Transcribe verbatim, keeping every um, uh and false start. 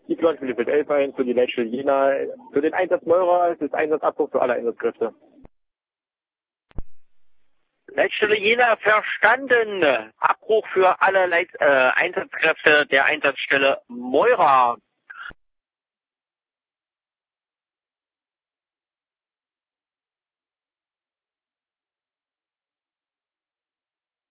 Die Flot für die Bild elf ein, für die Leitstelle Jena, für den Einsatz Meurer, es ist Einsatzabbruch für alle Einsatzkräfte. Leitstelle Jena verstanden. Abbruch für alle Leit äh, Einsatzkräfte der Einsatzstelle Meurer.